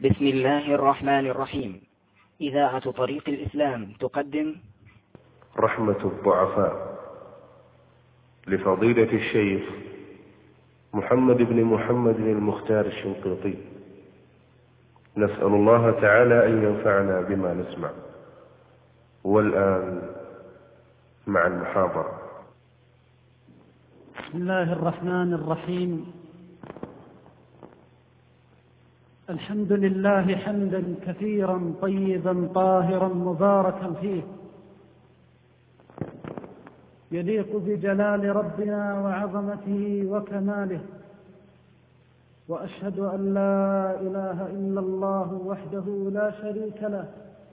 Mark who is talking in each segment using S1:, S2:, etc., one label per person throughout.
S1: بسم الله الرحمن الرحيم. إذاعة طريق الإسلام تقدم
S2: رحمة الضعفاء لفضيلة الشيخ محمد بن محمد المختار الشنقيطي. نسأل الله تعالى أن ينفعنا بما نسمع. والآن مع المحاضرة.
S3: بسم الله الرحمن الرحيم. الحمد لله حمدا كثيرا طيبا طاهرا مباركا فيه، يليق بجلال ربنا وعظمته وكماله، وأشهد أن لا إله إلا الله وحده لا شريك له،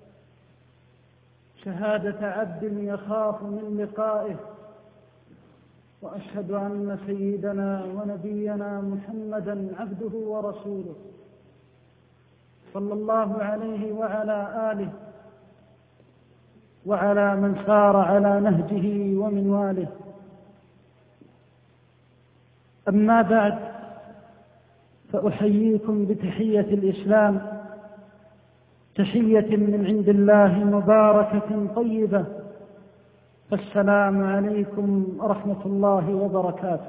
S3: شهادة عبد يخاف من لقائه، وأشهد أن سيدنا ونبينا محمدا عبده ورسوله صلى الله عليه وعلى آله وعلى من سار على نهجه ومنواله. أما بعد، فأحييكم بتحية الإسلام، تحية من عند الله مباركة طيبة، فالسلام عليكم ورحمة الله وبركاته.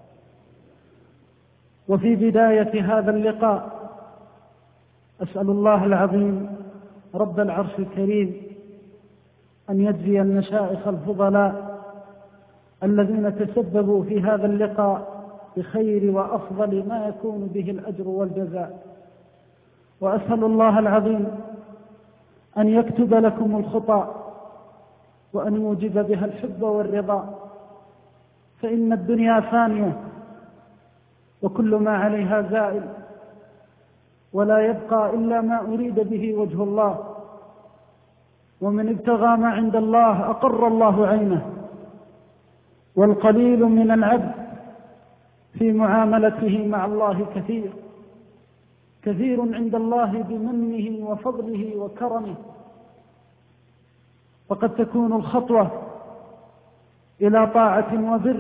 S3: وفي بداية هذا اللقاء أسأل الله العظيم رب العرش الكريم أن يجزي المشايخ الفضلاء الذين تسببوا في هذا اللقاء بخير وأفضل ما يكون به الأجر والجزاء، وأسأل الله العظيم أن يكتب لكم الخطأ وأن يوجب بها الحب والرضا، فإن الدنيا فانية وكل ما عليها زائل، ولا يبقى إلا ما أريد به وجه الله، ومن ابتغى ما عند الله أقر الله عينه. والقليل من العبد في معاملته مع الله كثير عند الله بمنه وفضله وكرمه. فقد تكون الخطوة إلى طاعة وبر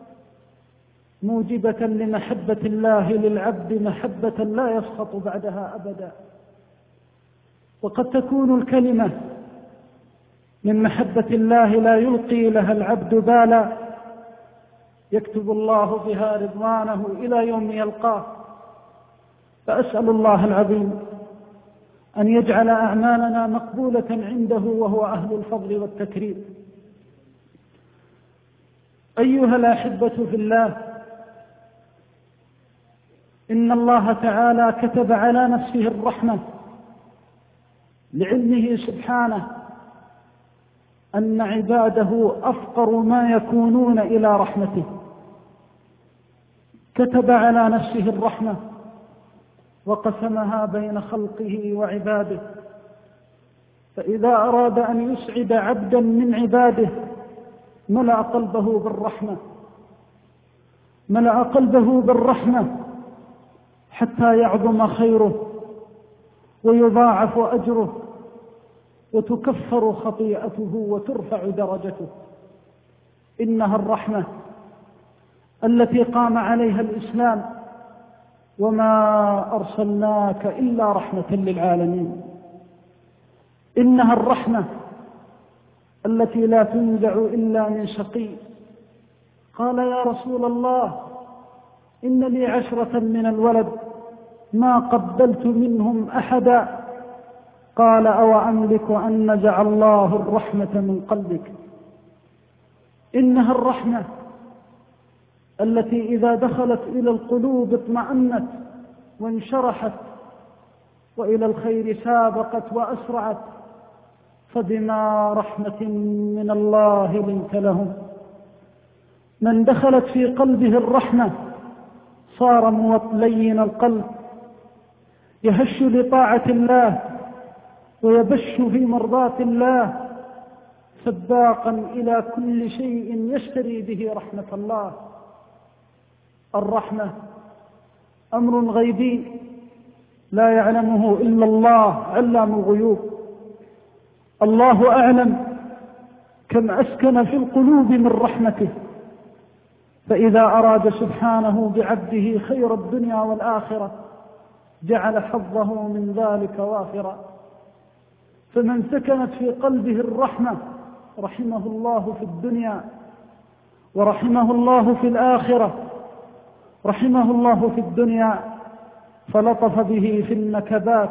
S3: موجبة لمحبة الله للعبد محبة لا يسخط بعدها أبدا، وقد تكون الكلمة من محبة الله لا يلقي لها العبد بالا، يكتب الله بها رضوانه إلى يوم يلقاه. فأسأل الله العظيم أن يجعل أعمالنا مقبولة عنده وهو أهل الفضل والتكريم. أيها الأحبة في الله، إن الله تعالى كتب على نفسه الرحمة لعلمه سبحانه أن عباده أفقر ما يكونون إلى رحمته. كتب على نفسه الرحمة وقسمها بين خلقه وعباده، فإذا أراد أن يسعد عبدا من عباده ملأ قلبه بالرحمة حتى يعظم خيره ويضاعف أجره وتكفر خطيئته وترفع درجته. إنها الرحمة التي قام عليها الإسلام، وما أرسلناك إلا رحمة للعالمين. إنها الرحمة التي لا تنزع إلا من شقي. قال يا رسول الله إن لي 10 من الولد ما قبلت منهم أحدا. قال أو أملك أن نزع الله الرحمة من قلبك. إنها الرحمة التي إذا دخلت إلى القلوب اطمأنت وانشرحت، وإلى الخير سابقت وأسرعت، فبما رحمة من الله لنت لهم. من دخلت في قلبه الرحمة صار لين القلب، يهش لطاعة الله ويبش في مرضاة الله، سباقا إلى كل شيء يشتري به رحمة الله. الرحمة أمر غيبي لا يعلمه إلا الله علام الغيوب. الله أعلم كم أسكن في القلوب من رحمته، فإذا أراد سبحانه بعبده خير الدنيا والآخرة جعل حظه من ذلك وافرا. فمن سكنت في قلبه الرحمة رحمه الله في الدنيا ورحمه الله في الآخرة. رحمه الله في الدنيا فلطف به في النكبات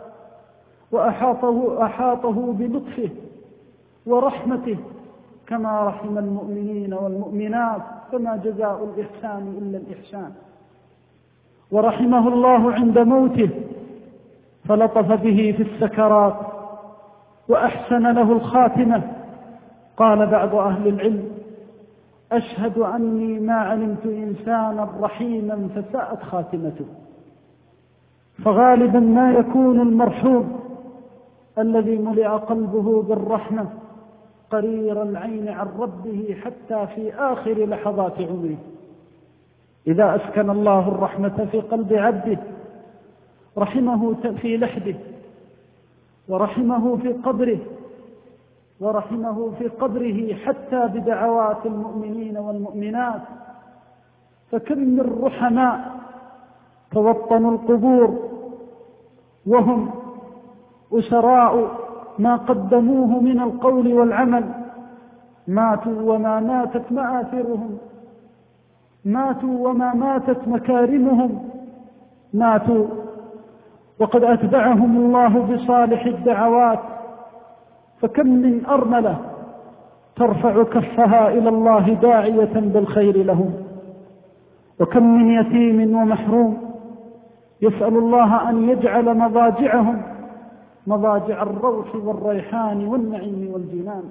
S3: وأحاطه بلطفه ورحمته كما رحم المؤمنين والمؤمنات، فما جزاء الإحسان إلا الإحسان. ورحمه الله عند موته فلطف به في السكرات وأحسن له الخاتمة. قال بعض أهل العلم: أشهد أني ما علمت إنسانا رحيما فساءت خاتمته. فغالبا ما يكون المرحوم الذي ملئ قلبه بالرحمة قرير العين عن ربه حتى في آخر لحظات عمره. إذا أسكن الله الرحمة في قلب عبده رحمه في لحده، ورحمه في قبره، ورحمه في قبره حتى بدعوات المؤمنين والمؤمنات. فكم من رحماء توطنوا القبور وهم أسراء ما قدموه من القول والعمل، ماتوا وما ماتت مآثرهم، ماتوا وما ماتت مكارمهم، ماتوا وقد أتبعهم الله بصالح الدعوات. فكم من أرملة ترفع كفها إلى الله داعية بالخير لهم، وكم من يتيم ومحروم يسأل الله أن يجعل مضاجعهم مضاجع الروح والريحان والنعيم والجنان.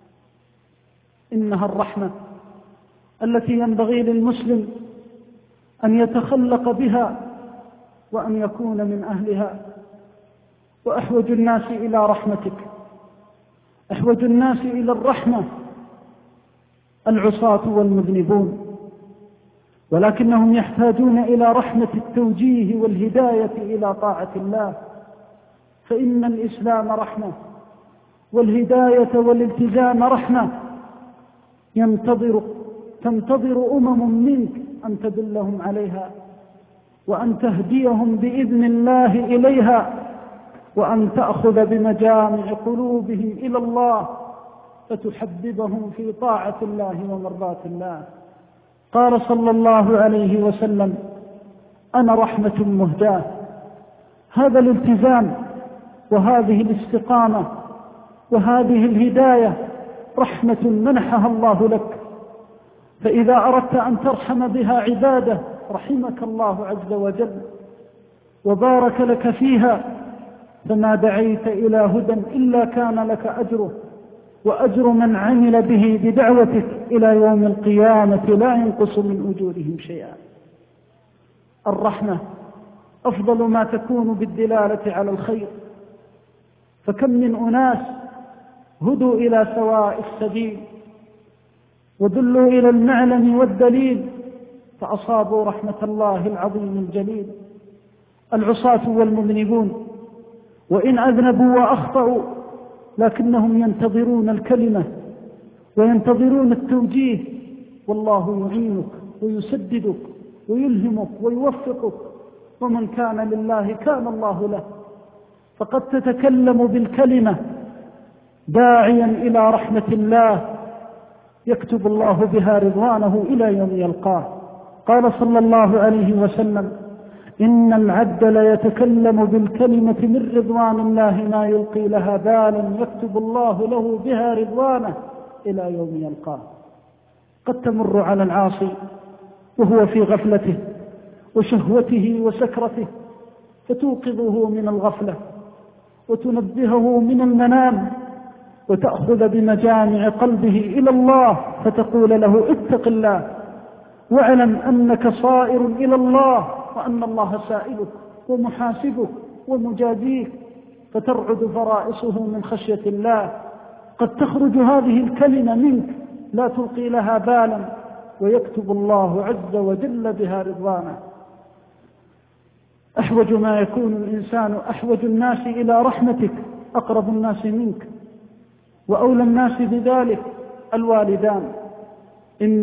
S3: إنها الرحمة التي ينبغي للمسلم أن يتخلق بها وأن يكون من أهلها. وأحوج الناس إلى رحمتك، أحوج الناس إلى الرحمة العصاة والمذنبون، ولكنهم يحتاجون إلى رحمة التوجيه والهداية إلى طاعة الله. فإن الإسلام رحمة، والهداية والالتزام رحمة. تنتظر أمم منك أن تدلهم عليها، وأن تهديهم بإذن الله إليها، وأن تأخذ بمجامع قلوبهم إلى الله فتحببهم في طاعة الله ومرضاة الله. قال صلى الله عليه وسلم: أنا رحمة مهداة. هذا الالتزام وهذه الاستقامة وهذه الهداية رحمة منحها الله لك، فإذا أردت أن ترحم بها عباده رحمك الله عز وجل وبارك لك فيها، فما دعيت إلى هدى إلا كان لك أجره وأجر من عمل به بدعوتك إلى يوم القيامة لا ينقص من أجورهم شيئا. الرحمة أفضل ما تكون بالدلالة على الخير، فكم من أناس هدوا إلى سواء السبيل ودلوا إلى المعلم والدليل فأصابوا رحمة الله العظيم الجليل. العصاة والمذنبون وإن أذنبوا وأخطأوا لكنهم ينتظرون الكلمة وينتظرون التوجيه، والله يعينك ويسددك ويلهمك ويوفقك، ومن كان لله كان الله له. فقد تتكلم بالكلمة داعيا إلى رحمة الله يكتب الله بها رضوانه إلى يوم يلقاه. قال صلى الله عليه وسلم: إن العبد ليتكلم بالكلمة من رضوان الله ما يلقي لها بالا يكتب الله له بها رضوانه إلى يوم يلقاه. قد تمر على العاصي وهو في غفلته وشهوته وسكرته فتوقظه من الغفلة وتنبهه من المنام وتأخذ بمجامع قلبه إلى الله فتقول له: اتق الله واعلم أنك صائر إلى الله وأن الله سائلك ومحاسبك ومجازيك، فترعد فرائصه من خشية الله. قد تخرج هذه الكلمة منك لا تلقي لها بالا ويكتب الله عز وجل بها رضوانه. أحوج ما يكون الإنسان، أحوج الناس إلى رحمتك أقرب الناس منك، وأولى الناس بذلك الوالدان.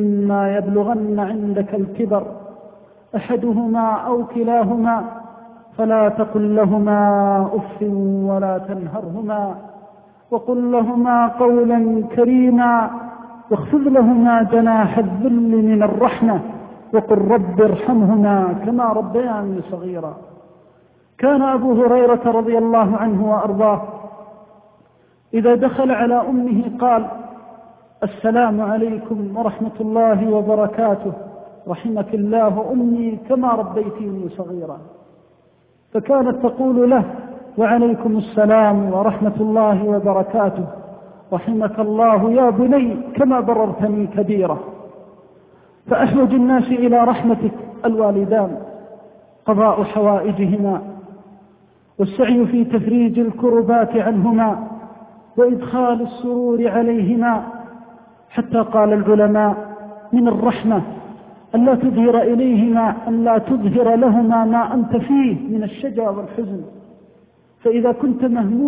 S3: إما يبلغن عندك الكبر أحدهما أو كلاهما فلا تقل لهما أف ولا تنهرهما وقل لهما قولا كريما واخفض لهما جناح الذل من الرحمة وقل رب ارحمهما كما ربياني صغيرا. كان أبو هريرة رضي الله عنه وأرضاه إذا دخل على أمه قال: السلام عليكم ورحمة الله وبركاته، رحمك الله أمي كما ربيتيني صغيرا. فكانت تقول له: وعليكم السلام ورحمة الله وبركاته، رحمك الله يا بني كما بررتني كبيرا. فأحوج الناس إلى رحمتك الوالدان، قضاء حوائجهما والسعي في تفريج الكربات عنهما وإدخال السرور عليهما، حتى قال العلماء: من الرحمة أن لا تظهر إليهما، أن لا تظهر لهما ما أنت فيه من الشجا والحزن. فإذا كنت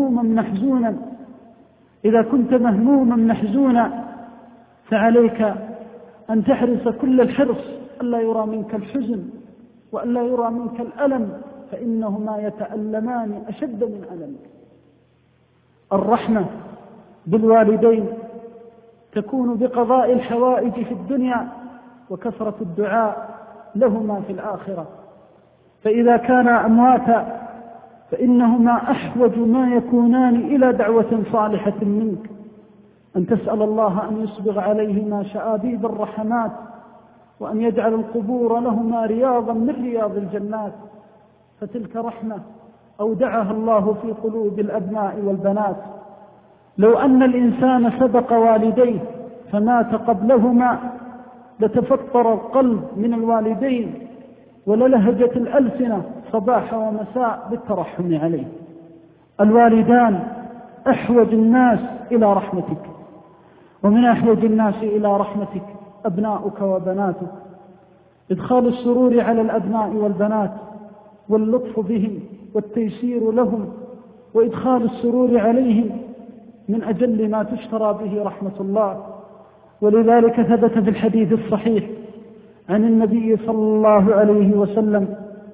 S3: مهموما محزونا فعليك أن تحرص كل الحرص ألا يرى منك الحزن وألا يرى منك الألم، فإنهما يتألمان أشد من ألمك. الرحمة بالوالدين تكون بقضاء الحوائج في الدنيا وكثرة الدعاء لهما في الآخرة. فإذا كانا أمواتا فإنهما أحوج ما يكونان إلى دعوة صالحة منك، أن تسأل الله أن يسبغ عليهما شآبيب الرحمات وأن يجعل القبور لهما رياضا من رياض الجنات. فتلك رحمة أودعها الله في قلوب الأبناء والبنات. لو أن الإنسان سبق والديه فمات قبلهما لتفطر القلب من الوالدين وللهجت الألسنة صباح ومساء بالترحم عليه. الوالدان أحوج الناس إلى رحمتك، ومن أحوج الناس إلى رحمتك أبناؤك وبناتك. إدخال السرور على الأبناء والبنات واللطف بهم والتيسير لهم وإدخال السرور عليهم من أجل ما تشترى به رحمة الله. ولذلك ثبت في الحديث الصحيح عن النبي صلى الله عليه وسلم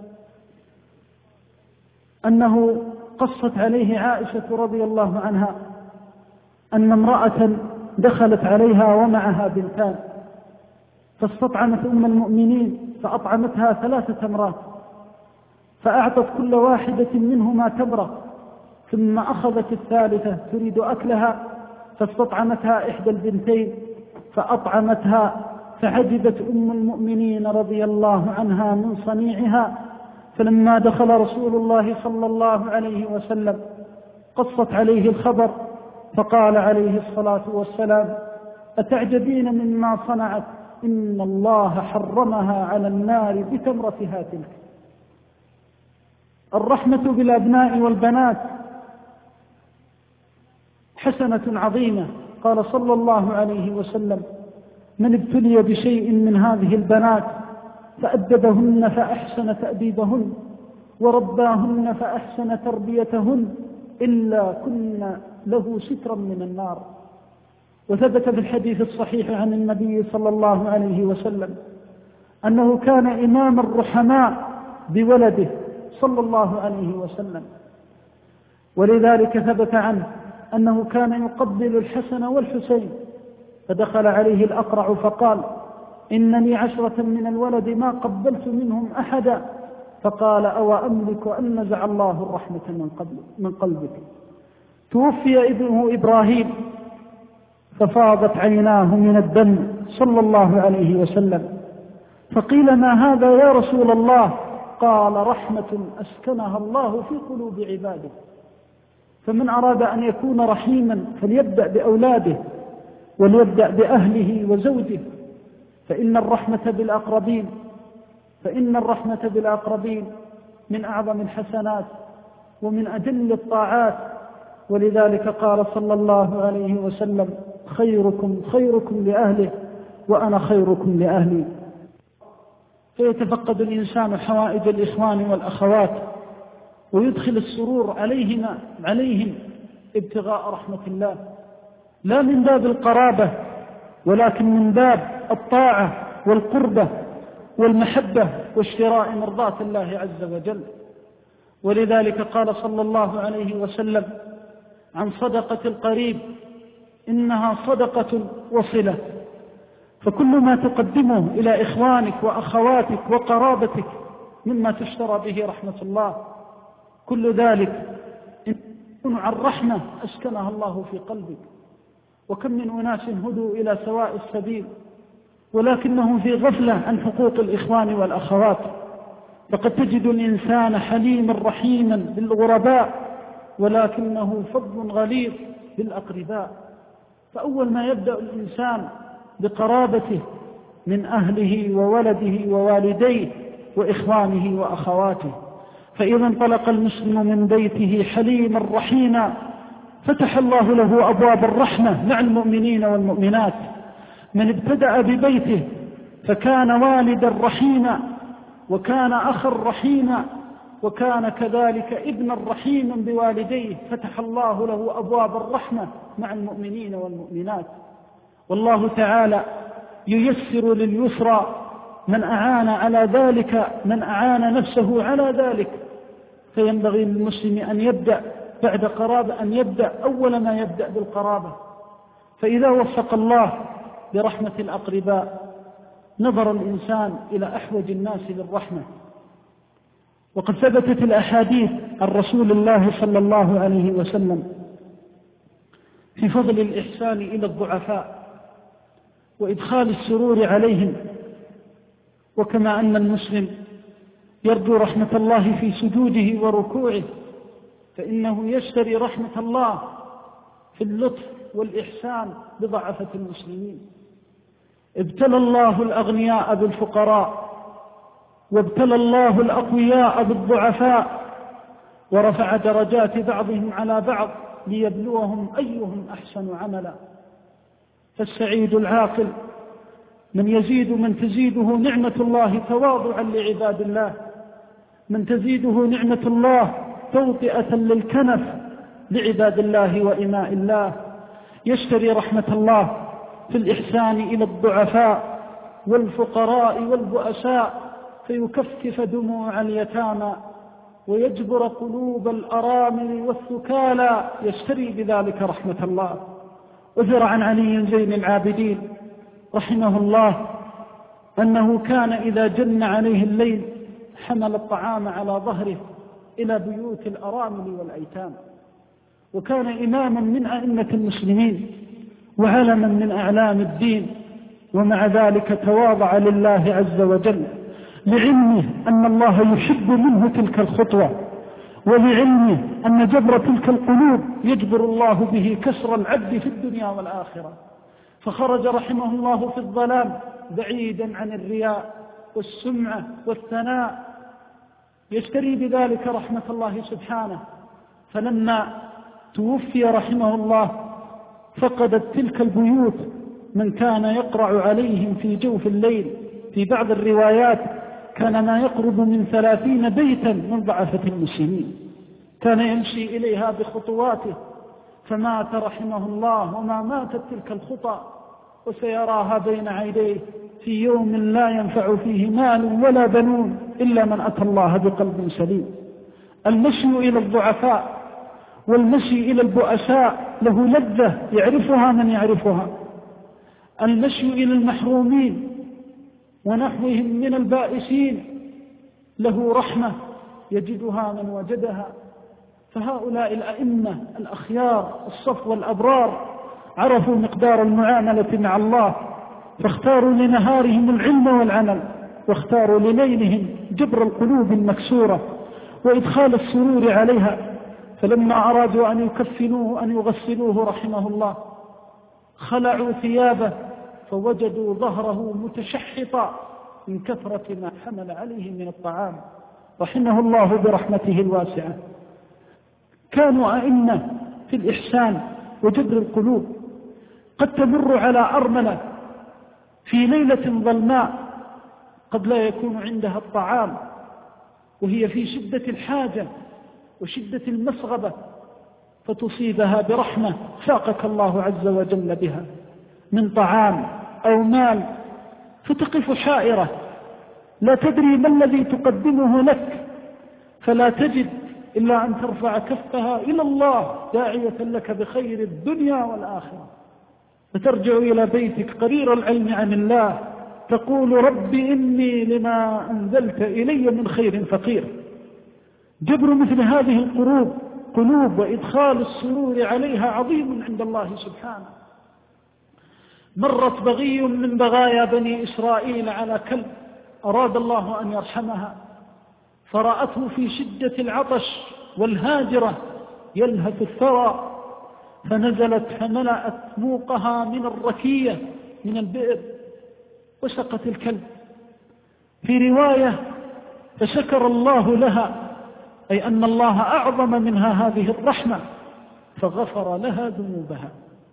S3: أنه قصت عليه عائشة رضي الله عنها أن امرأة دخلت عليها ومعها بنتان، فاستطعمت أم المؤمنين فأطعمتها 3 تمرات، فأعطت كل واحدة منهما تمرة، ثم أخذت الثالثة تريد أكلها فاستطعمتها إحدى البنتين فأطعمتها، فعجبت أم المؤمنين رضي الله عنها من صنيعها. فلما دخل رسول الله صلى الله عليه وسلم قصت عليه الخبر، فقال عليه الصلاة والسلام: أتعجبين مما صنعت؟ إن الله حرمها على النار بتمرتها تلك. الرحمة بالأبناء والبنات حسنة عظيمة. قال صلى الله عليه وسلم: من ابتلي بشيء من هذه البنات فأدبهن فأحسن تأديبهن ورباهن فأحسن تربيتهن إلا كنا له سترا من النار. وثبت في الحديث الصحيح عن النبي صلى الله عليه وسلم أنه كان إمام الرحماء بولده صلى الله عليه وسلم. ولذلك ثبت عنه أنه كان يقبل الحسن والحسين، فدخل عليه الأقرع فقال: إنني 10 من الولد ما قبلت منهم أحدا. فقال: أو أملك أن نزع الله الرحمة من قلبك. توفي ابنه إبراهيم ففاضت عيناه من الدم صلى الله عليه وسلم، فقيل: ما هذا يا رسول الله؟ قال: رحمة أسكنها الله في قلوب عباده. فمن أراد أن يكون رحيما فليبدأ بأولاده وليبدأ بأهله وزوجه، فإن الرحمة بالأقربين من أعظم الحسنات ومن أجل الطاعات. ولذلك قال صلى الله عليه وسلم: خيركم خيركم لأهله وأنا خيركم لأهلي. فيتفقد الإنسان حوائج الإخوان والأخوات ويدخل السرور عليهم ابتغاء رحمة الله، لا من باب القرابة ولكن من باب الطاعة والقربة والمحبة واشتراء مرضاة الله عز وجل. ولذلك قال صلى الله عليه وسلم عن صدقة القريب إنها صدقة وصلة. فكل ما تقدمه إلى إخوانك وأخواتك وقرابتك مما تشترى به رحمة الله، كل ذلك إن يكون عن رحمة أسكنها الله في قلبك. وكم من أناس هدوا إلى سواء السبيل ولكنهم في غفلة عن حقوق الإخوان والأخوات. فقد تجد الإنسان حليما رحيما بالغرباء ولكنه فظ غليظ بالأقرباء. فأول ما يبدأ الإنسان بقرابته من أهله وولده ووالديه وإخوانه وأخواته. فإذا انطلق المسلم من بيته حليما رحيما فتح الله له أبواب الرحمة مع المؤمنين والمؤمنات. من ابتدأ ببيته فكان والدا رحيما وكان أخا رحيما وكان كذلك ابنا رحيما بوالديه، فتح الله له أبواب الرحمة مع المؤمنين والمؤمنات. والله تعالى ييسر لليسرى من أعان على ذلك، من أعان نفسه على ذلك. فينبغي للمسلم أن يبدأ بعد قرابة، أن يبدأ أول ما يبدأ بالقرابة. فإذا وفق الله برحمة الأقرباء نظر الإنسان إلى أحوج الناس للرحمة. وقد ثبتت الأحاديث عن رسول الله صلى الله عليه وسلم في فضل الإحسان إلى الضعفاء وإدخال السرور عليهم. وكما أن المسلم يرجو رحمة الله في سجوده وركوعه، فإنه يشتري رحمة الله في اللطف والإحسان بضعفة المسلمين. ابتلى الله الأغنياء بالفقراء وابتلى الله الأقوياء بالضعفاء ورفع درجات بعضهم على بعض ليبلوهم أيهم أحسن عملا. فالسعيد العاقل من تزيده نعمة الله تواضعا لعباد الله، من تزيده نعمة الله توطئة للكنف لعباد الله وإماء الله. يشتري رحمة الله في الإحسان إلى الضعفاء والفقراء والبؤساء فيكفف دموع اليتامى ويجبر قلوب الأرامل والثكالى، يشتري بذلك رحمة الله. أثر عن علي زين العابدين رحمه الله أنه كان إذا جن عليه الليل حمل الطعام على ظهره إلى بيوت الأرامل والأيتام. وكان إماما من أئمة المسلمين وعلما من أعلام الدين، ومع ذلك تواضع لله عز وجل لعلمه أن الله يحب منه تلك الخطوة، ولعلمه أن جبر تلك القلوب يجبر الله به كسر العبد في الدنيا والآخرة. فخرج رحمه الله في الظلام بعيدا عن الرياء والسمعة والثناء، يشتري بذلك رحمة الله سبحانه. فلما توفي رحمه الله فقدت تلك البيوت من كان يقرع عليهم في جوف الليل. في بعض الروايات كان ما يقرب من 30 بيتا من ضعفة المسلمين، كان يمشي إليها بخطواته. فمات رحمه الله وما ماتت تلك الخطى، وسيراها بين عينيه في يوم لا ينفع فيه مال ولا بنون إلا من أتى الله بقلب سليم. المشي إلى الضعفاء والمشي إلى البؤساء له لذة يعرفها من يعرفها. المشي إلى المحرومين ونحوهم من البائسين له رحمة يجدها من وجدها. فهؤلاء الأئمة الأخيار الصفوة الأبرار عرفوا مقدار المعاملة مع الله، فاختاروا لنهارهم العلم والعمل، واختاروا لليلهم جبر القلوب المكسورة وإدخال السرور عليها. فلما أرادوا أن يكفنوه أن يغسلوه رحمه الله خلعوا ثيابه فوجدوا ظهره متشحطا من كثرة ما حمل عليه من الطعام، رحمه الله برحمته الواسعة. كانوا أئمة في الإحسان وجبر القلوب. قد تمر على أرملة في ليلة ظلماء قد لا يكون عندها الطعام، وهي في شدة الحاجة وشدة المسغبة، فتصيبها برحمة ساقك الله عز وجل بها من طعام أو مال، فتقف حائرة لا تدري ما الذي تقدمه لك، فلا تجد إلا أن ترفع كفها إلى الله داعية لك بخير الدنيا والآخرة، فترجع إلى بيتك قرير العلم عن الله تقول رب إني لما أنزلت إلي من خير فقير. جبر مثل هذه القلوب وإدخال السرور عليها عظيم عند الله سبحانه. مرت بغي من بغايا بني إسرائيل على كلب، أراد الله أن يرحمها، فرأته في شدة العطش والهاجرة يلهث الثرى، فنزلت فملأت موقها من الركية من البئر وسقت الكلب. في رواية فشكر الله لها، أي أن الله أعظم منها هذه الرحمة فغفر لها ذنوبها.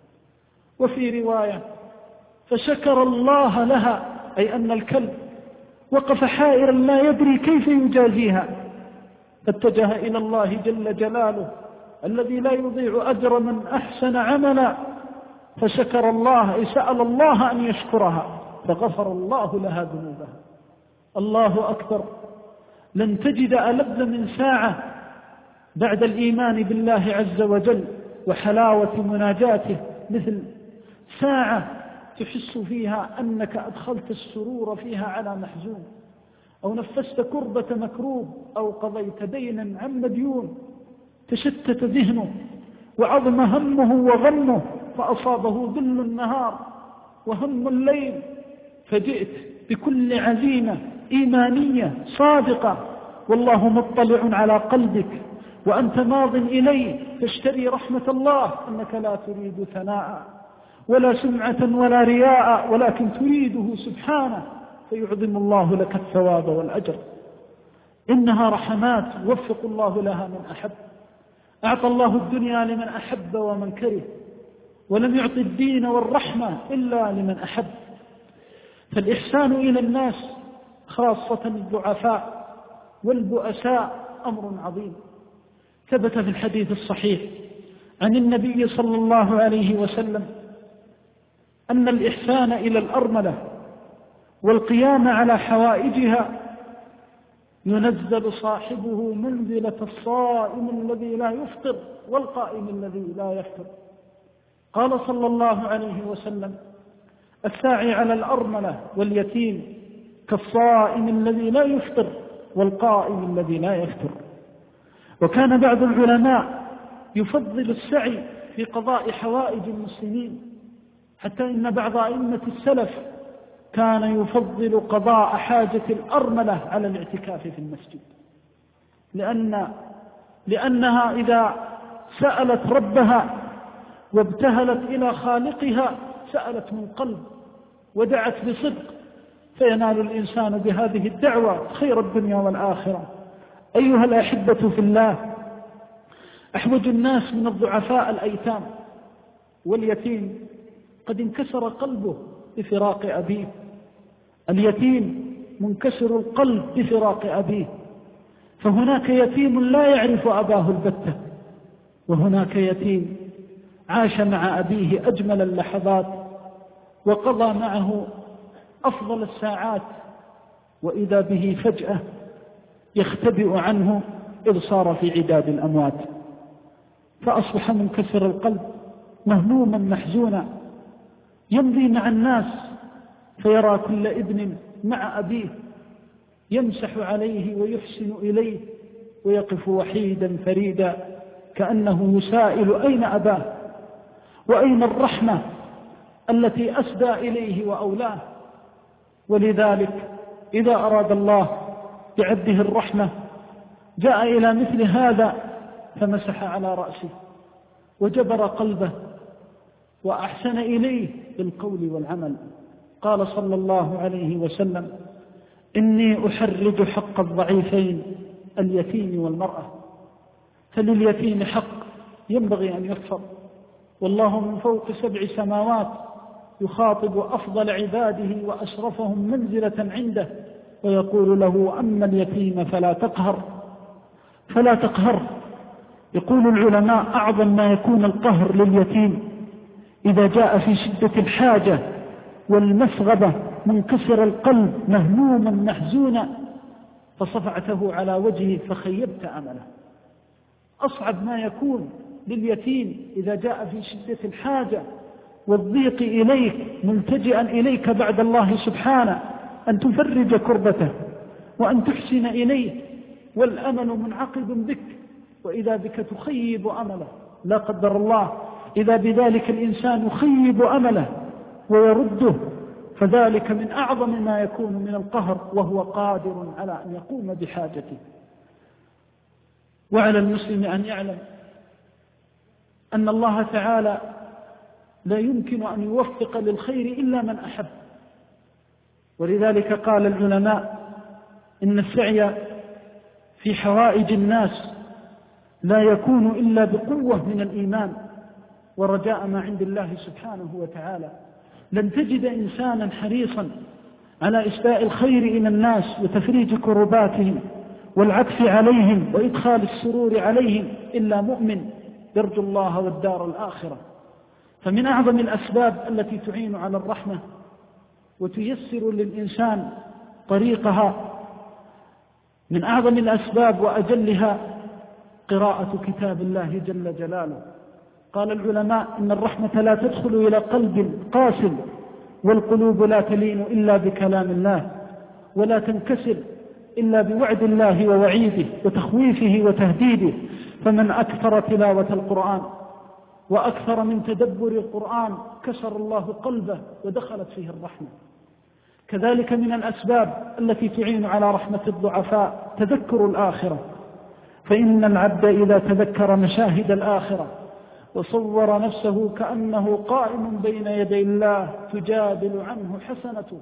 S3: وفي رواية فشكر الله لها، أي أن الكلب وقف حائرا لا يدري كيف يجازيها، فاتجه إلى الله جل جلاله الذي لا يضيع أجر من أحسن عملا، فشكر الله، أي سأل الله أن يشكرها فغفر الله لها ذنوبها. الله أكبر، لن تجد ألذ من ساعة بعد الإيمان بالله عز وجل وحلاوة مناجاته مثل ساعة تحس فيها أنك أدخلت السرور فيها على محزون، أو نفست كربة مكروب، أو قضيت دينا عن مديون، تشتت ذهنه وعظم همه وغمه فأصابه ذل النهار وهم الليل، فجئت بكل عزيمة إيمانية صادقة والله مطلع على قلبك وأنت ماض إليه تشتري رحمة الله، أنك لا تريد ثناء ولا سمعة ولا رياء، ولكن تريده سبحانه فيعظم الله لك الثواب والأجر. إنها رحمات وفق الله لها من أحب. أعطى الله الدنيا لمن أحب ومن كره، ولم يعطي الدين والرحمة إلا لمن أحب. فالإحسان إلى الناس خاصة الضعفاء والبؤساء أمر عظيم. ثبت في الحديث الصحيح عن النبي صلى الله عليه وسلم أن الإحسان إلى الأرملة والقيام على حوائجها ينزل صاحبه منزلة الصائم الذي لا يفطر والقائم الذي لا يفطر. قال صلى الله عليه وسلم: الساعي على الأرملة واليتيم كالصائم الذي لا يفطر والقائم الذي لا يفطر. وكان بعض العلماء يفضل السعي في قضاء حوائج المسلمين، حتى إن بعض أئمة السلف كان يفضل قضاء حاجة الأرملة على الاعتكاف في المسجد، لأنها إذا سألت ربها وابتهلت إلى خالقها سألت من قلب ودعت بصدق، فينال الإنسان بهذه الدعوة خير الدنيا والآخرة. أيها الأحبة في الله، أحوج الناس من الضعفاء الأيتام، واليتيم قد انكسر قلبه بفراق أبيه. اليتيم منكسر القلب بفراق أبيه، فهناك يتيم لا يعرف أباه البتة، وهناك يتيم عاش مع أبيه أجمل اللحظات وقضى معه أفضل الساعات، وإذا به فجأة يختبئ عنه إذ صار في عداد الأموات، فأصبح منكسر القلب مهموما محزونا، يمضي مع الناس فيرى كل ابن مع أبيه يمسح عليه ويحسن إليه، ويقف وحيدا فريدا كأنه يسائل أين أباه وأين الرحمة التي أسدى إليه وأولاه. ولذلك إذا أراد الله بعبده الرحمة جاء إلى مثل هذا فمسح على رأسه وجبر قلبه وأحسن إليه بالقول والعمل. قال صلى الله عليه وسلم: إني أحرج حق الضعيفين اليتيم والمرأة. فلليتيم حق ينبغي أن يكفر، والله من فوق 7 سماوات يخاطب أفضل عباده وأشرفهم منزلة عنده ويقول له: أما اليتيم فلا تقهر. يقول العلماء: أعظم ما يكون القهر لليتيم إذا جاء في شدة الحاجة والمسغبة منكسر القلب مهموما محزونا فصفعته على وجهه فخيبت أمله، أصعب ما يكون لليتيم إذا جاء في شدة الحاجة والضيق إليك ملتجئا إليك بعد الله سبحانه أن تفرج كربته وأن تحسن إليه، والأمل منعقد بك، وإذا بك تخيب أمله، لا قدر الله إذا بذلك الإنسان يخيب أمله ويرده، فذلك من أعظم ما يكون من القهر، وهو قادر على أن يقوم بحاجته. وعلى المسلم أن يعلم أن الله تعالى لا يمكن أن يوفق للخير إلا من أحب، ولذلك قال العلماء إن السعي في حوائج الناس لا يكون إلا بقوة من الإيمان ورجاء ما عند الله سبحانه وتعالى. لن تجد إنسانا حريصا على إسداء الخير إلى الناس وتفريج كرباتهم والعطف عليهم وإدخال السرور عليهم إلا مؤمن يرجو الله والدار الآخرة. فمن أعظم الأسباب التي تعين على الرحمة وتيسر للإنسان طريقها، من أعظم الأسباب وأجلها قراءة كتاب الله جل جلاله. قال العلماء إن الرحمة لا تدخل إلى قلب قاسٍ، والقلوب لا تلين إلا بكلام الله، ولا تنكسر إلا بوعد الله ووعيده وتخويفه وتهديده. فمن أكثر تلاوة القرآن وأكثر من تدبر القرآن كسر الله قلبه ودخلت فيه الرحمة. كذلك من الأسباب التي تعين على رحمة الضعفاء تذكر الآخرة، فإن العبد إذا تذكر مشاهد الآخرة وصور نفسه كأنه قائم بين يدي الله تجادل عنه حسنته،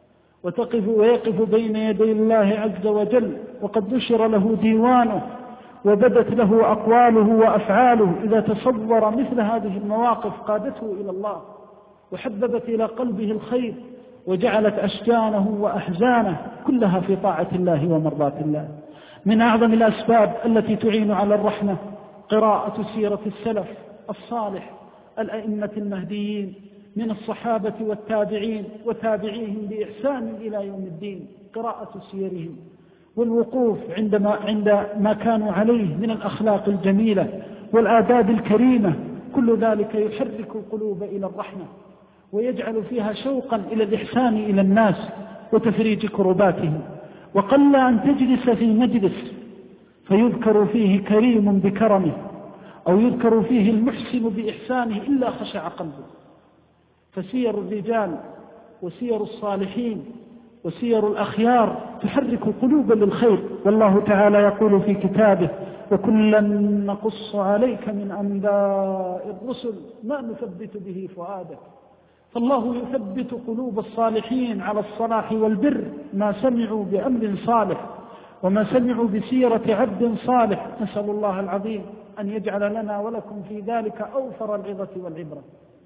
S3: ويقف بين يدي الله عز وجل وقد نشر له ديوانه وبدت له أقواله وأفعاله، إذا تصور مثل هذه المواقف قادته إلى الله وحببت إلى قلبه الخير وجعلت أشجانه وأحزانه كلها في طاعة الله ومرضاة الله. من أعظم الأسباب التي تعين على الرحمة قراءة سيرة السلف الصالح الأئمة المهديين من الصحابة والتابعين وتابعيهم بإحسان إلى يوم الدين، قراءة سيرهم والوقوف عند ما كانوا عليه من الأخلاق الجميلة والآداب الكريمة، كل ذلك يحرك القلوب إلى الرحمة ويجعل فيها شوقا إلى الإحسان إلى الناس وتفريج كرباتهم. وقل أن تجلس في مجلس فيذكر فيه كريم بكرمه أو يذكر فيه المحسن بإحسانه إلا خشع قلبه. فسير الرجال وسير الصالحين وسير الأخيار تحرك القلوب للخير. والله تعالى يقول في كتابه: وكلا نقص عليك من أنباء الرسل ما نثبت به فؤادك. فالله يثبت قلوب الصالحين على الصلاح والبر ما سمعوا بأمر صالح وما سمعوا بسيرة عبد صالح. نسأل الله العظيم أن يجعل لنا ولكم في ذلك أوفر العظة والعبرة.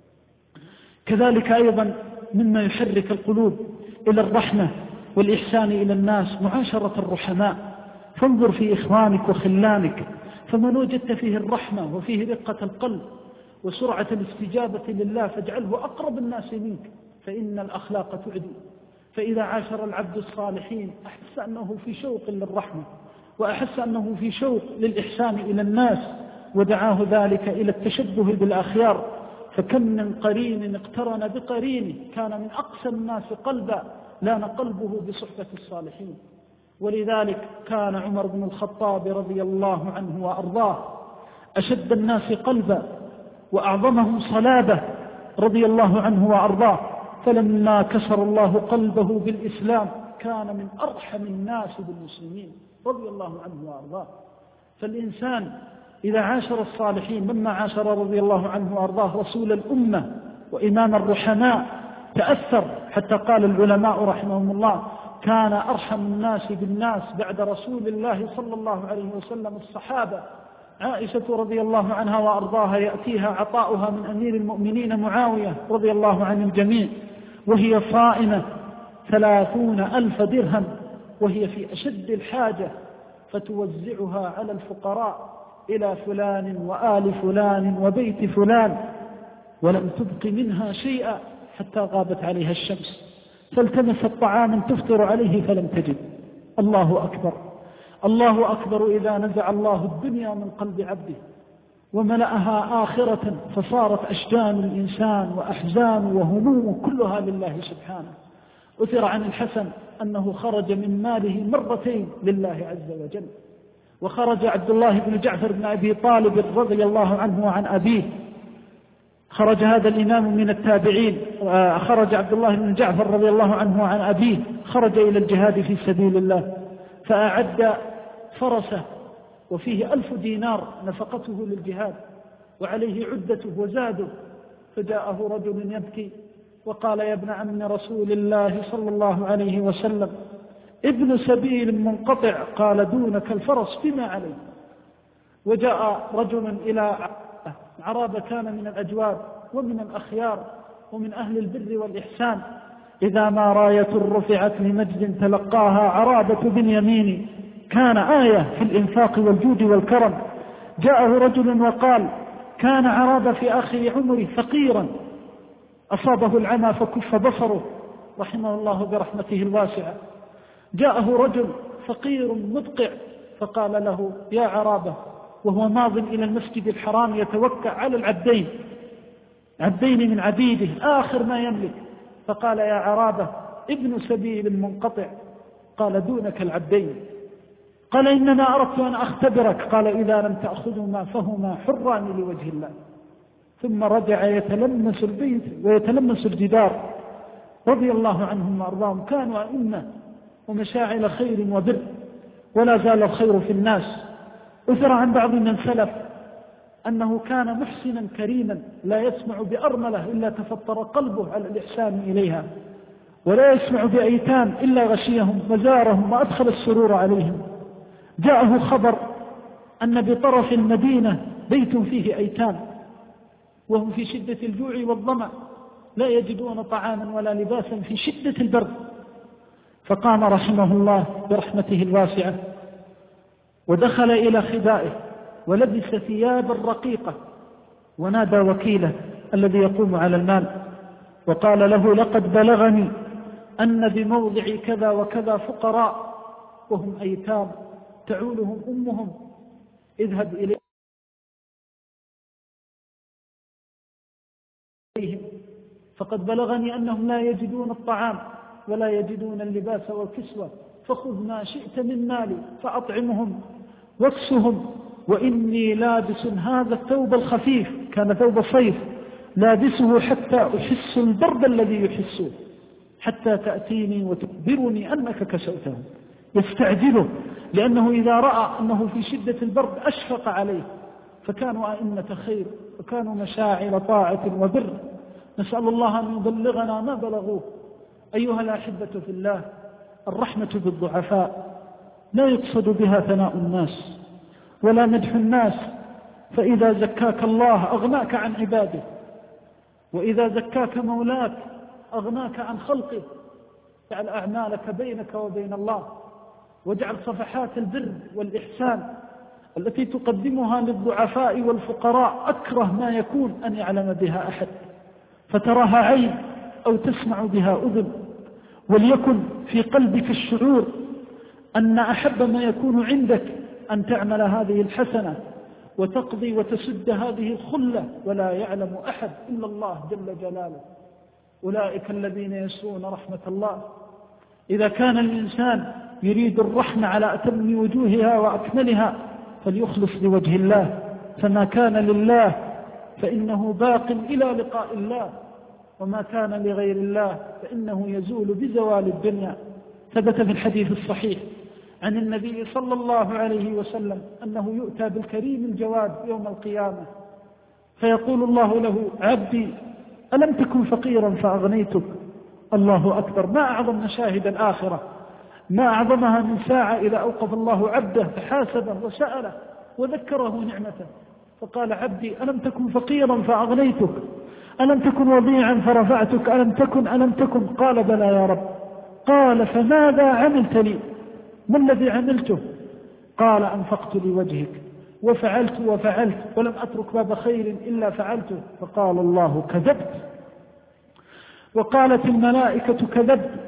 S3: كذلك أيضا مما يحرك القلوب إلى الرحمة والإحسان إلى الناس معاشرة الرحماء. فانظر في إخوانك وخلانك، فمن وجدت فيه الرحمة وفيه رقة القلب وسرعة الاستجابة لله فاجعله أقرب الناس منك، فإن الأخلاق تعدي. فإذا عاشر العبد الصالحين أحس أنه في شوق للرحمة وأحس أنه في شوق للإحسان إلى الناس، ودعاه ذلك إلى التشبه بالأخيار. فكم من قرين اقترن بقرينه كان من أقسى الناس قلبا لان قلبه بصحبة الصالحين. ولذلك كان عمر بن الخطاب رضي الله عنه وأرضاه أشد الناس قلبا وأعظمهم صلابة رضي الله عنه وأرضاه، فلما كسر الله قلبه بالإسلام كان من أرحم الناس بالمسلمين رضي الله عنه وأرضاه. فالإنسان إذا عاشر الصالحين لما عاشر رضي الله عنه وأرضاه رسول الأمة وإمام الرحماء تأثر، حتى قال العلماء رحمهم الله: كان أرحم الناس بالناس بعد رسول الله صلى الله عليه وسلم الصحابة. عائشة رضي الله عنها وأرضاها يأتيها عطاؤها من أمير المؤمنين معاوية رضي الله عن الجميع وهي صائمة 30,000 درهم وهي في أشد الحاجة، فتوزعها على الفقراء إلى فلان وآل فلان وبيت فلان، ولم تبق منها شيئا حتى غابت عليها الشمس، فالتمست طعاما تفطر عليه فلم تجد. الله أكبر. الله أكبر إذا نزع الله الدنيا من قلب عبده وملأها آخرة فصارت أشجان الإنسان وأحزان وهموم كلها لله سبحانه. أثر عن الحسن أنه خرج من ماله مرتين لله عز وجل. وخرج عبد الله بن جعفر بن أبي طالب رضي الله عنه وعن أبيه، خرج هذا الإمام من التابعين، خرج عبد الله بن جعفر رضي الله عنه وعن أبيه، خرج إلى الجهاد في سبيل الله فأعد فرسه وفيه 1000 دينار نفقته للجهاد وعليه عدته وزاده، فجاءه رجل يبكي وقال: يا ابن عم رسول الله صلى الله عليه وسلم، ابن سبيل منقطع. قال: دونك الفرس بما عليه. وجاء رجل إلى عرابة كان من الأجواد ومن الأخيار ومن أهل البر والإحسان، إذا ما راية رفعت لمجد تلقاها عرابة باليمين، كان آية في الإنفاق والجود والكرم. جاءه رجل وقال: كان عرابة في آخر عمره فقيرا أصابه العمى فكف بصره رحمه الله برحمته الواسعة. جاءه رجل فقير مدقع فقال له: يا عرابة، وهو ماض إلى المسجد الحرام يتوكأ على العبدين، عبدين من عبيده آخر ما يملك، فقال: يا عرابة، ابن سبيل منقطع. قال: دونك العبدين. قال: إنما أردت أن أختبرك. قال: إذا لم تأخذهما فهما حران لوجه الله. ثم رجع يتلمس البيت ويتلمس الجدار رضي الله عنهم وأرضاهم. كانوا أئمة ومشاعل خير وبر، ولا زال الخير في الناس. أثر عن بعض من سلف أنه كان محسنا كريما لا يسمع بأرملة إلا تفطر قلبه على الإحسان إليها، ولا يسمع بأيتام إلا غشيهم وزارهم وأدخل السرور عليهم. جاءه خبر أن بطرف المدينة بيت فيه أيتام وهم في شدة الجوع والظمأ لا يجدون طعاما ولا لباسا في شدة البرد، فقام رحمه الله برحمته الواسعة ودخل إلى خبائه ولبس ثيابا رقيقة ونادى وكيله الذي يقوم على المال وقال له: لقد بلغني أن بموضع كذا وكذا فقراء وهم أيتام تعولهم أمهم، اذهب إليهم، فقد بلغني أنهم لا يجدون الطعام ولا يجدون اللباس والكسوة، فخذ ما شئت من مالي فأطعمهم واكسهم، وإني لابس هذا الثوب الخفيف، كان ثوب صيف، لابسه حتى أحس البرد الذي يحسه، حتى تأتيني وتخبرني أنك كسوته. يستعجله لأنه إذا رأى أنه في شدة البرد أشفق عليه. فكانوا أئمة خير وكانوا مشاعل طاعة وبر، نسأل الله أن يبلغنا ما بلغوه. أيها الأحبة في الله، الرحمة بالضعفاء لا يقصد بها ثناء الناس ولا مدح الناس، فإذا زكاك الله أغناك عن عباده، وإذا زكاك مولاك أغناك عن خلقه. اجعل أعمالك بينك وبين الله، واجعل صفحات البر والإحسان التي تقدمها للضعفاء والفقراء أكره ما يكون أن يعلم بها أحد، فتراها عين أو تسمع بها أذن، وليكن في قلبك الشعور أن أحب ما يكون عندك أن تعمل هذه الحسنة وتقضي وتسد هذه الخلة، ولا يعلم أحد إلا الله جل جلاله. أولئك الذين يسرون رحمة الله. إذا كان الإنسان يريد الرحمة على أتم وجوهها وأكملها فليخلص لوجه الله، فما كان لله فإنه باق إلى لقاء الله، وما كان لغير الله فإنه يزول بزوال الدنيا. ثبت في الحديث الصحيح عن النبي صلى الله عليه وسلم أنه يؤتى بالكريم الجواد يوم القيامة فيقول الله له: عبدي ألم تكن فقيرا فأغنيتك؟ الله أكبر! ما أعظم مشاهد الآخرة، ما أعظمها من ساعة إذا أوقف الله عبده فحاسبه وسأله وذكره نعمته، فقال: عبدي ألم تكن فقيرا فأغنيتك؟ ألم تكن وضيعا فرفعتك؟ ألم تكن؟ قال: بلى يا رب. قال: فماذا عملت لي؟ ما الذي عملته؟ قال: أنفقت لوجهك وفعلت ولم أترك باب خير إلا فعلته. فقال الله: كذبت. وقالت الملائكة: كذبت،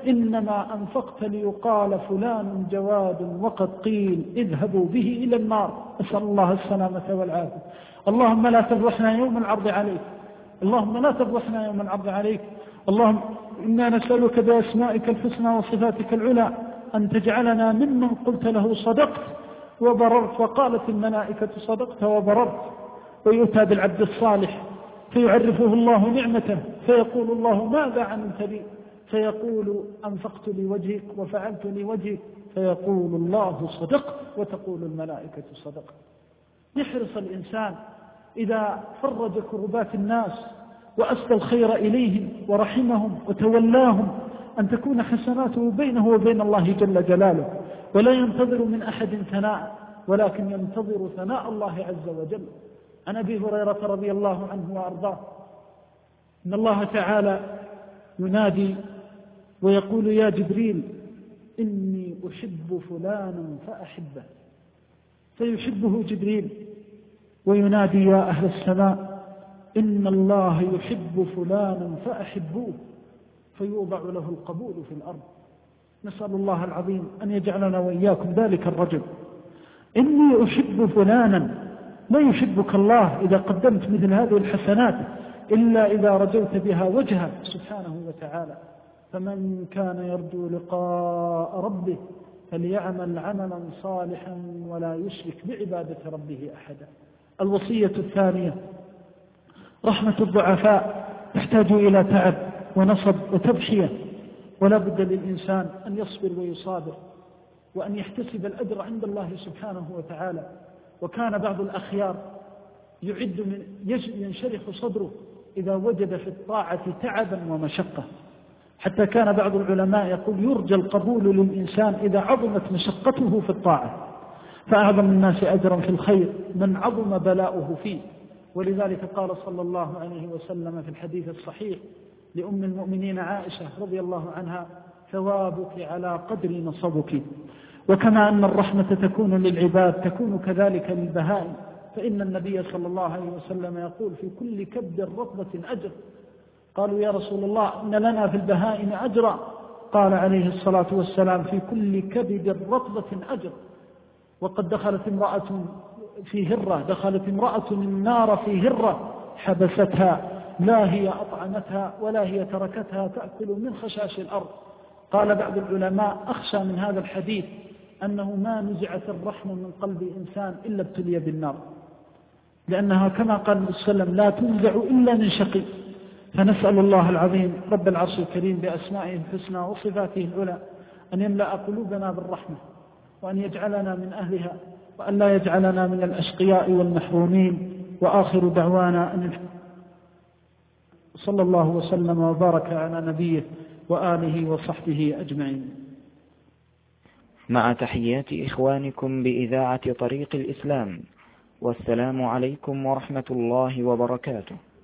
S3: إنما أنفقت ليقال فلان جواد وقد قيل اذهبوا به إلى النار. أسأل الله السلامة والعافية. اللهم لا تفضحنا يوم العرض عليك، اللهم لا تفضحنا يوم العرض عليك. اللهم إنا نسألك بأسمائك الحسنى وصفاتك العلى أن تجعلنا ممن قلت له صدقت وبررت، وقالت الملائكة صدقت وبررت. ويؤتى بالعبد الصالح فيعرفه الله نعمته فيقول الله ماذا عملت لي؟ فيقول أنفقت لوجهك وفعلت لوجهك، فيقول الله صدقت وتقول الملائكة صدقت. يحرص الإنسان إذا فرج كربات الناس وأسدى الخير إليهم ورحمهم وتولاهم أن تكون حسناته بينه وبين الله جل جلاله، ولا ينتظر من أحد ثناء ولكن ينتظر ثناء الله عز وجل. عن أبي هريرة رضي الله عنه وأرضاه إن الله تعالى ينادي ويقول يا جبريل إني أحب فلانا فأحبه، فيحبه جبريل وينادي يا أهل السماء إن الله يحب فلانا فأحبوه، فيوضع له القبول في الأرض. نسأل الله العظيم أن يجعلنا وإياكم ذلك الرجل. إني أحب فلانا، لا يحبك الله إذا قدمت مثل هذه الحسنات إلا إذا رجوت بها وجهه سبحانه وتعالى. فمن كان يرجو لقاء ربه فليعمل عملا صالحا ولا يشرك بعبادة ربه أحدا. الوصية الثانية رحمة الضعفاء تحتاج إلى تعب ونصب وتضحية، ولا بد للإنسان أن يصبر ويصابر وأن يحتسب الأجر عند الله سبحانه وتعالى. وكان بعض الأخيار ينشرح صدره إذا وجد في الطاعة تعبا ومشقة، حتى كان بعض العلماء يقول يرجى القبول للإنسان إذا عظمت مشقته في الطاعة، فأعظم الناس أجرا في الخير من عظم بلاؤه فيه. ولذلك قال صلى الله عليه وسلم في الحديث الصحيح لأم المؤمنين عائشة رضي الله عنها ثوابك على قدر نصبك. وكما أن الرحمة تكون للعباد تكون كذلك للبهائم، فإن النبي صلى الله عليه وسلم يقول في كل كبد رطبة أجر. قالوا يا رسول الله إن لنا في البهائم أجرا، قال عليه الصلاة والسلام في كل كبد رطبة أجر. وقد دخلت امرأة النار في هرة حبستها، لا هي أطعمتها ولا هي تركتها تأكل من خشاش الأرض. قال بعض العلماء أخشى من هذا الحديث أنه ما نزعت الرحمة من قلب إنسان إلا ابتلي بالنار، لأنها كما قال النبي صلى الله عليه وسلم لا تنزع إلا من شقي. فنسأل الله العظيم رب العرش الكريم بأسمائه الحسنى وصفاته العلى أن يملأ قلوبنا بالرحمة، وأن يجعلنا من أهلها، وأن لا يجعلنا من الأشقياء والمحرومين. وآخر دعوانا أن صلى الله وسلم وبارك على نبيه وآله وصحبه أجمعين.
S1: مع تحيات إخوانكم بإذاعة طريق الإسلام، والسلام عليكم ورحمة الله وبركاته.